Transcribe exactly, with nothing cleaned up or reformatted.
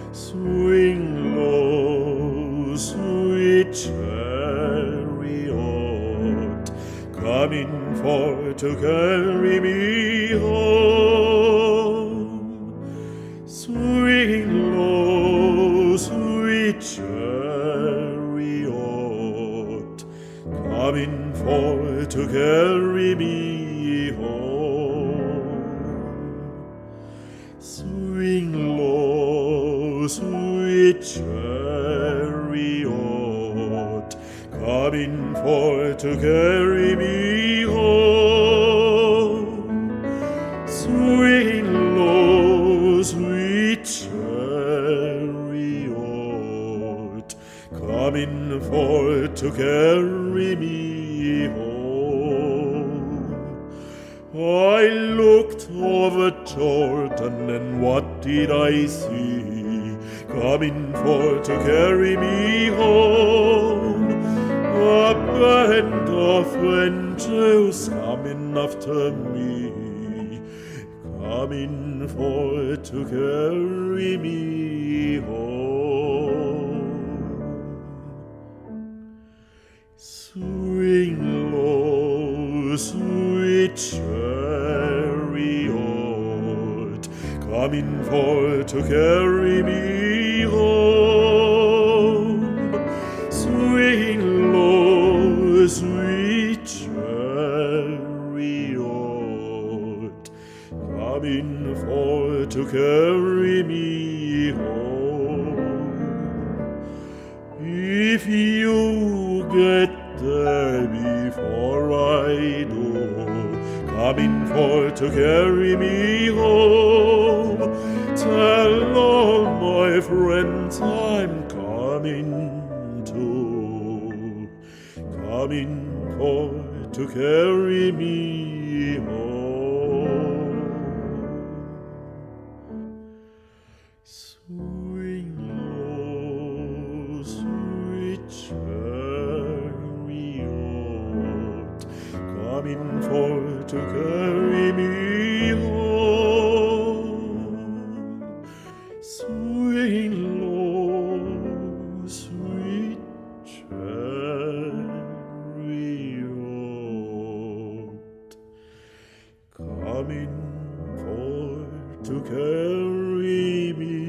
Swing low, sweet chariot, coming for to carry me home. Swing low, sweet chariot, coming for to carry me home. Swing low, sweet chariot, coming for to carry me home. Swing low, sweet chariot, coming for to carry me home. I looked over Jordan, and what did I see? Coming for to carry me home. A band of angels coming after me, coming for to carry me home. Swing low, sweet chariot, coming for to carry me home. Swing low, sweet chariot, coming for to carry me home. If you get there before I do, coming for to carry me home, tell all my friends I'm coming too, coming for to carry me home. Swing low, sweet chariot, coming for to carry me home. Swing low, sweet chariot, coming for to carry me